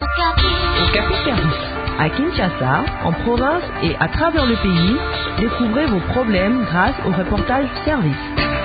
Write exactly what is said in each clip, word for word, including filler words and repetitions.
Okapi Service. À Kinshasa, en province et à travers le pays, découvrez vos problèmes grâce au reportage service.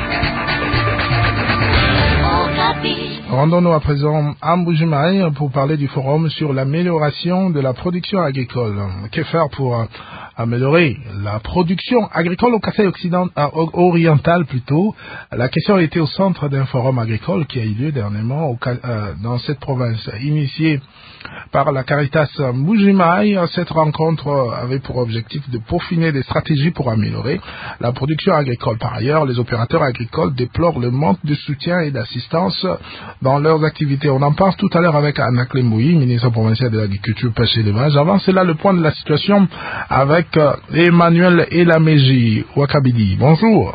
Rendons-nous à présent à Mbuji-Mayi pour parler du forum sur l'amélioration de la production agricole. Que faire pour améliorer la production agricole au Kasaï oriental plutôt? La question était au centre d'un forum agricole qui a eu lieu dernièrement au, euh, dans cette province. Initiée par la Caritas Mbuji-Mayi, cette rencontre avait pour objectif de peaufiner des stratégies pour améliorer la production agricole. Par ailleurs, les opérateurs agricoles déplorent le manque de soutien et d'assistance dans leurs activités. On en parle tout à l'heure avec Anna Clembouyi, ministre provincial de l'Agriculture, Pêche et Élevage. Avant cela, le point de la situation avec Emmanuel Elameji Wakabidi. Bonjour.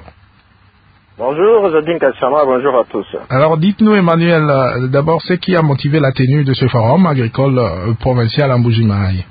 Bonjour, Jodine Kachama, bonjour à tous. Alors, dites-nous, Emmanuel, d'abord, ce qui a motivé la tenue de ce forum agricole provincial à Mbuji-Mayi?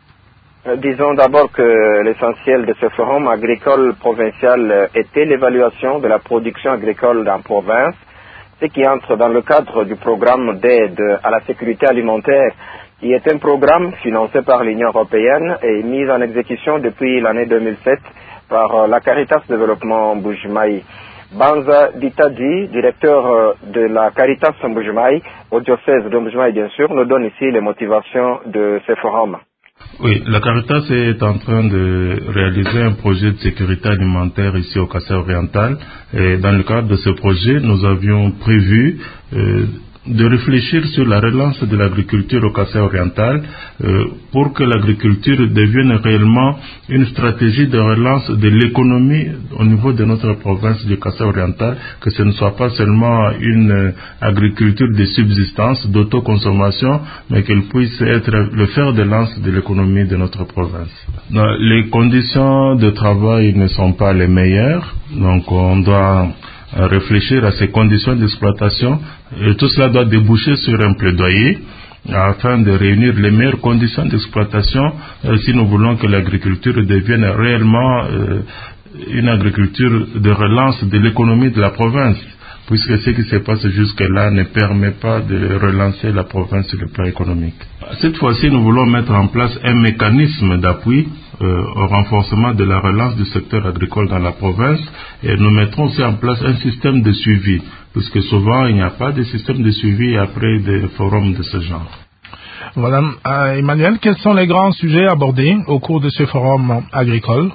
Euh, disons d'abord que l'essentiel de ce forum agricole provincial était l'évaluation de la production agricole dans la province, ce qui entre dans le cadre du programme d'aide à la sécurité alimentaire, qui est un programme financé par l'Union européenne et mis en exécution depuis l'année deux mille sept par la Caritas Développement Mbuji-Mayi. Banza Ditadi, directeur de la Caritas Mbuji-Mayi, au diocèse de Mbuji-Mayi bien sûr, nous donne ici les motivations de ce forum. Oui, la Caritas est en train de réaliser un projet de sécurité alimentaire ici au Kasaï oriental. Et dans le cadre de ce projet, nous avions prévu euh, de réfléchir sur la relance de l'agriculture au Kasaï oriental euh, pour que l'agriculture devienne réellement une stratégie de relance de l'économie au niveau de notre province du Kasaï oriental, que ce ne soit pas seulement une euh, agriculture de subsistance, d'autoconsommation, mais qu'elle puisse être le fer de lance de l'économie de notre province. Non, les conditions de travail ne sont pas les meilleures, donc on doit réfléchir à ces conditions d'exploitation, et tout cela doit déboucher sur un plaidoyer afin de réunir les meilleures conditions d'exploitation euh, si nous voulons que l'agriculture devienne réellement euh, une agriculture de relance de l'économie de la province, puisque ce qui se passe jusque-là ne permet pas de relancer la province sur le plan économique. Cette fois-ci, nous voulons mettre en place un mécanisme d'appui euh, au renforcement de la relance du secteur agricole dans la province, et nous mettrons aussi en place un système de suivi, puisque souvent il n'y a pas de système de suivi après des forums de ce genre. Voilà. Euh, Emmanuel, quels sont les grands sujets abordés au cours de ce forum agricole?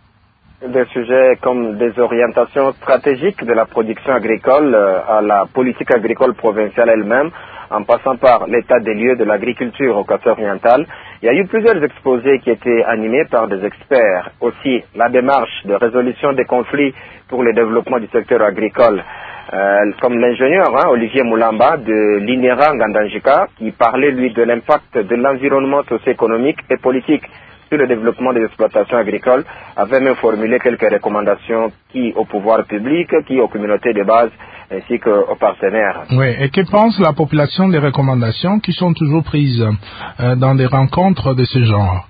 Des sujets comme des orientations stratégiques de la production agricole euh, à la politique agricole provinciale elle-même, en passant par l'état des lieux de l'agriculture au Kasaï oriental. Il y a eu plusieurs exposés qui étaient animés par des experts. Aussi, la démarche de résolution des conflits pour le développement du secteur agricole, euh, comme l'ingénieur hein, Olivier Moulamba de l'I N E R A Ngandanjika, qui parlait lui de l'impact de l'environnement socio-économique et politique sur le développement des exploitations agricoles, avait même formulé quelques recommandations qui au pouvoir public, qui aux communautés de base, ainsi qu'aux partenaires. Oui, et que pense la population des recommandations qui sont toujours prises euh, dans des rencontres de ce genre?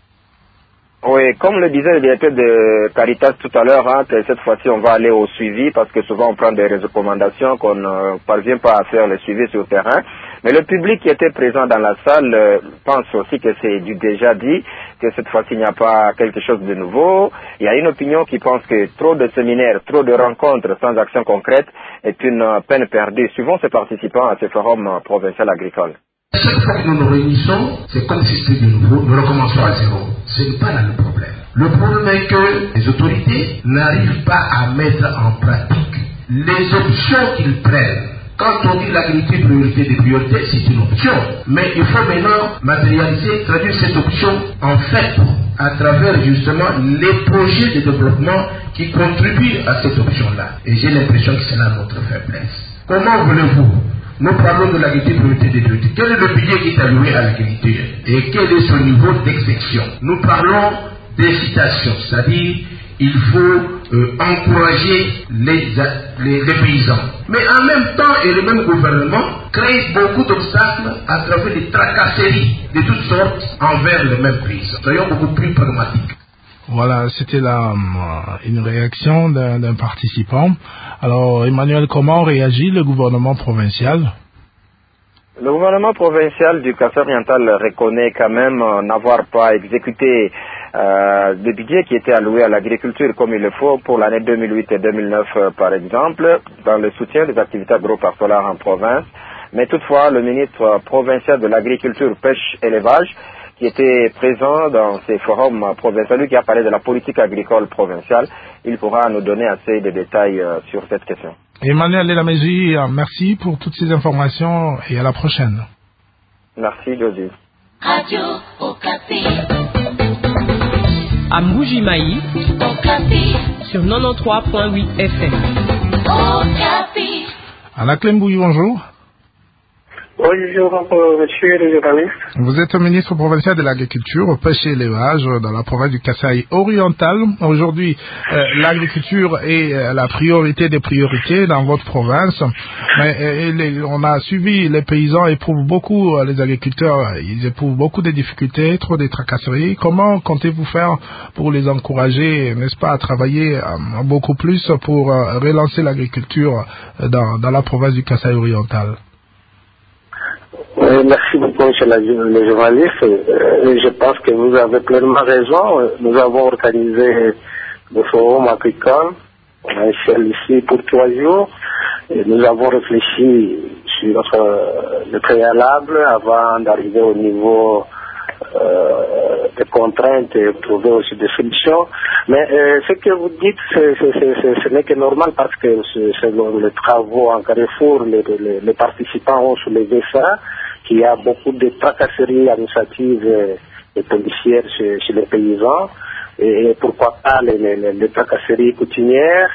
Oui, comme le disait le directeur de Caritas tout à l'heure, hein, que cette fois-ci on va aller au suivi parce que souvent on prend des recommandations qu'on ne parvient pas à faire le suivi sur le terrain. Mais le public qui était présent dans la salle euh, pense aussi que c'est du déjà dit, que cette fois-ci il n'y a pas quelque chose de nouveau. Il y a une opinion qui pense que trop de séminaires, trop de rencontres sans action concrète est une peine perdue. Suivant ces participants à ce forum provincial agricole. Chaque fois que nous nous réunissons, c'est comme si c'était de nouveau, nous recommençons à zéro. Ce n'est pas là le problème. Le problème est que les autorités n'arrivent pas à mettre en pratique les options qu'ils prennent. Quand on dit l'agriculture priorité des priorités, c'est une option. Mais il faut maintenant matérialiser, traduire cette option en fait à travers justement les projets de développement qui contribuent à cette option-là. Et j'ai l'impression que c'est là notre faiblesse. Comment voulez-vous? Nous parlons de l'agriculture priorité des priorités. Quel est le budget qui est alloué à l'agriculture? Et quel est son niveau d'exception? Nous parlons d'incitation, c'est-à-dire il faut euh, encourager les, les, les paysans. Mais en même temps, et le même gouvernement crée beaucoup d'obstacles à travers des tracasseries de toutes sortes envers les mêmes paysans. Soyons beaucoup plus pragmatiques. Voilà, c'était là une réaction d'un, d'un participant. Alors, Emmanuel, comment réagit le gouvernement provincial? Le gouvernement provincial du Kasaï-Oriental reconnaît quand même euh, n'avoir pas exécuté euh, le budget qui était alloué à l'agriculture comme il le faut pour l'année deux mille huit et deux mille neuf euh, par exemple, dans le soutien des activités agro-pastorales en province. Mais toutefois, le ministre provincial de l'agriculture, pêche, élevage, qui était présent dans ces forums provinciaux, lui qui a parlé de la politique agricole provinciale, il pourra nous donner assez de détails euh, sur cette question. Emmanuel Elaméji, merci pour toutes ces informations et à la prochaine. Merci, Josie. Radio Okapi. À Mbuji-Mayi, Okapi. sur quatre-vingt-treize virgule huit F M. Okapi. Anna Mbouyi, bonjour. Bonjour, monsieur le journaliste. Vous êtes ministre provincial de l'agriculture, pêche et élevage dans la province du Kasaï-Oriental. Aujourd'hui, euh, l'agriculture est euh, la priorité des priorités dans votre province. Mais euh, les, on a suivi, les paysans éprouvent beaucoup, euh, les agriculteurs, ils éprouvent beaucoup de difficultés, trop de tracasseries. Comment comptez-vous faire pour les encourager, n'est-ce pas, à travailler euh, beaucoup plus pour euh, relancer l'agriculture euh, dans, dans la province du Kasaï-Oriental? Euh, merci beaucoup, monsieur le journaliste. Euh, je pense que vous avez pleinement raison. Nous avons organisé le forum agricole. On a fait ici pour trois jours. Et nous avons réfléchi sur euh, le préalable avant d'arriver au niveau euh, des contraintes et trouver aussi des solutions. Mais euh, ce que vous dites, c'est, c'est, c'est, ce n'est que normal parce que selon les travaux en Carrefour, les, les, les participants ont soulevé ça, qu'il y a beaucoup de tracasseries administratives et policières chez, chez les paysans, et, et pourquoi pas les, les, les tracasseries coutumières.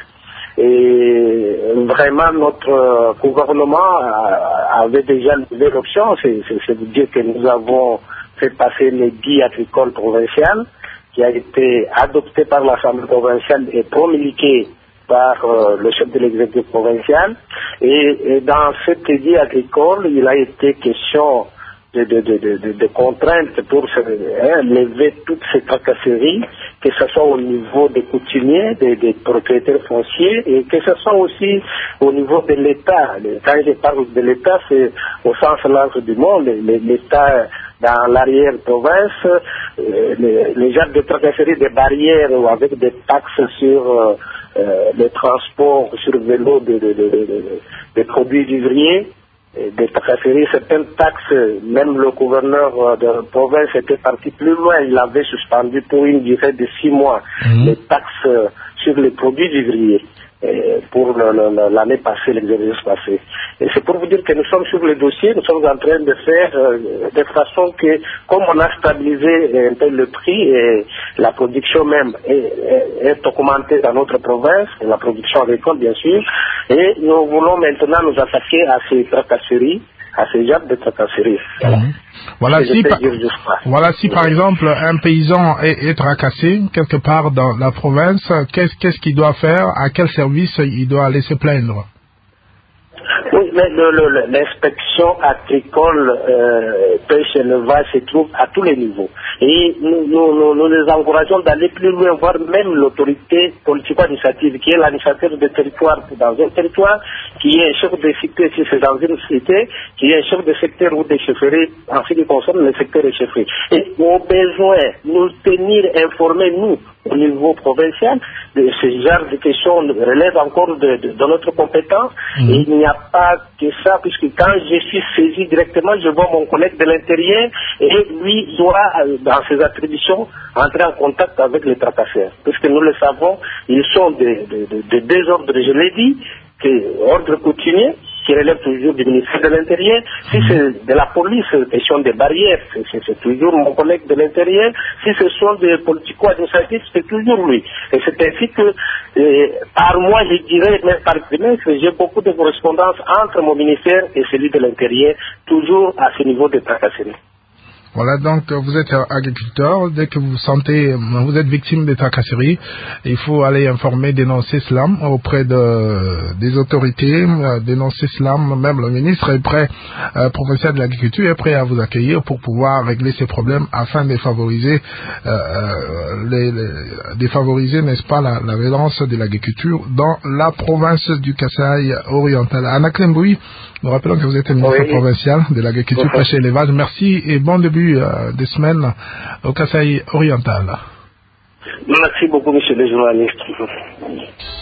Et vraiment, notre gouvernement avait déjà levé l'option, c'est, c'est, c'est de dire que nous avons fait passer le guide agricole provincial, qui a été adopté par l'Assemblée provinciale et promulgué par euh, le chef de l'exécutif provincial. Et, et dans cette guide agricole, il a été question de, de, de, de, de contraintes pour se, hein, lever toutes ces tracasseries, que ce soit au niveau des coutumiers, des, des propriétaires fonciers, et que ce soit aussi au niveau de l'État. Quand je parle de l'État, c'est au sens large du mot, l'État dans l'arrière-province, euh, les, les genres de tracasseries, des barrières ou avec des taxes sur euh, euh, les transports sur vélo de, de, de, de, de, de produits vivriers, des tracasseries, certaines taxes, même le gouverneur de la province était parti plus loin, il avait suspendu pour une durée de six mois mmh. les taxes sur les produits vivriers pour le, le, l'année passée, l'exercice passé. Et c'est pour vous dire que nous sommes sur le dossier, nous sommes en train de faire euh, de façon que, comme on a stabilisé un peu le prix, et la production même est, est, est augmentée dans notre province, la production agricole bien sûr, et nous voulons maintenant nous attaquer à ces tracasseries, à ces genres de tracasseries. Voilà. Mmh. Voilà si, par, voilà si par exemple un paysan est, est tracassé quelque part dans la province, qu'est-ce, qu'est-ce qu'il doit faire, à quel service il doit aller se plaindre? Oui, mais le, le, l'inspection agricole, euh, pêche et élevage se trouve à tous les niveaux. Et nous, nous, nous, nous les encourageons d'aller plus loin, voir même l'autorité politico-administrative, qui est l'administrateur de territoire dans un territoire, qui est un chef de cité si c'est dans une cité, qui est un chef de secteur ou de chefferie en ce qui concerne le secteur de chefferie. Et au besoin, nous tenir informés, nous, au niveau provincial, de ce genre de questions relève encore de, de, de notre compétence. Mmh. Et il n'y a pas que ça, puisque quand je suis saisi directement, je vois mon collègue de l'intérieur et lui doit, dans ses attributions, entrer en contact avec les tracasseurs. Puisque nous le savons, ils sont de, de, de, de deux ordres, je l'ai dit, que ordre coutumier, qui relève toujours du ministère de l'Intérieur. Si c'est de la police, question des barrières, c'est, c'est, c'est toujours mon collègue de l'Intérieur. Si ce sont des politico-administratifs, c'est toujours lui. Et c'est ainsi que, euh, par mois, je dirais, même par trimestre, j'ai beaucoup de correspondance entre mon ministère et celui de l'Intérieur, toujours à ce niveau de tracasserie. Voilà, donc vous êtes agriculteur, dès que vous sentez, vous êtes victime de tracasserie, il faut aller informer, dénoncer cela auprès de, des autorités, dénoncer cela, même le ministre est prêt, euh, provincial de l'agriculture est prêt à vous accueillir pour pouvoir régler ces problèmes afin de favoriser, euh, les, les, de favoriser, n'est-ce pas, la, la relance de l'agriculture dans la province du Kasaï oriental. Anna Klemboui, nous rappelons que vous êtes ministre oui. provincial de l'agriculture, oui. pêche et élevage. Merci et bon début euh, de semaine au Kasaï oriental. Merci beaucoup, monsieur le journaliste.